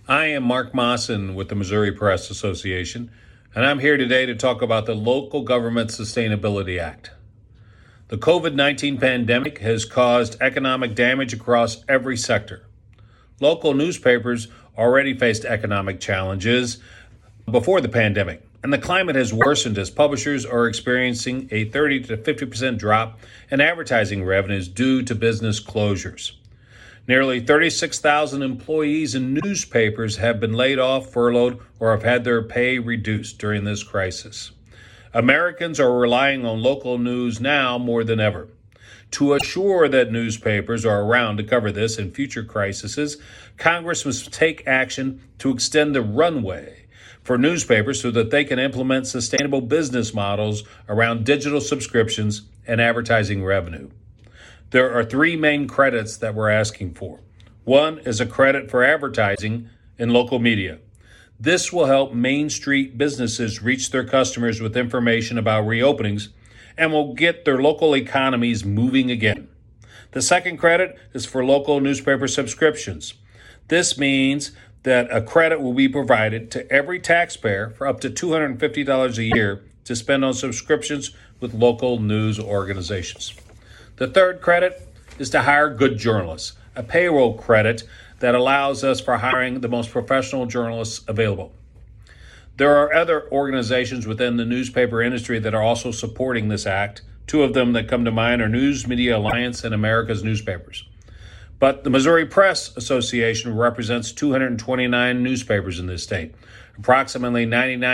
I am Mark Mawson with the Missouri Press Association, and I'm here today to talk about the Local Government Sustainability Act. The COVID-19 pandemic has caused economic damage across every sector. Local newspapers already faced economic challenges before the pandemic, and the climate has worsened as publishers are experiencing a 30 to 50% drop in advertising revenues due to business closures. Nearly 36,000 employees in newspapers have been laid off, furloughed, or have had their pay reduced during this crisis. Americans are relying on local news now more than ever. To assure that newspapers are around to cover this and future crises, Congress must take action to extend the runway for newspapers so that they can implement sustainable business models around digital subscriptions and advertising revenue. There are three main credits that we're asking for. One is a credit for advertising in local media. This will help Main Street businesses reach their customers with information about reopenings and will get their local economies moving again. The second credit is for local newspaper subscriptions. This means that a credit will be provided to every taxpayer for up to $250 a year to spend on subscriptions with local news organizations. The third credit is to hire good journalists, a payroll credit that allows us for hiring the most professional journalists available. There are other organizations within the newspaper industry that are also supporting this act. Two of them that come to mind are News Media Alliance and America's Newspapers. But the Missouri Press Association represents 229 newspapers in this state, approximately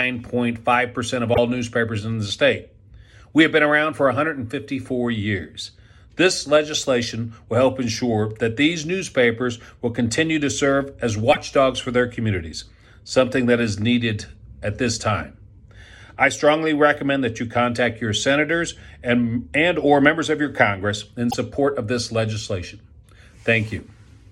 99.5% of all newspapers in the state. We have been around for 154 years. This legislation will help ensure that these newspapers will continue to serve as watchdogs for their communities, something that is needed at this time. I strongly recommend that you contact your senators and or members of your Congress in support of this legislation. Thank you.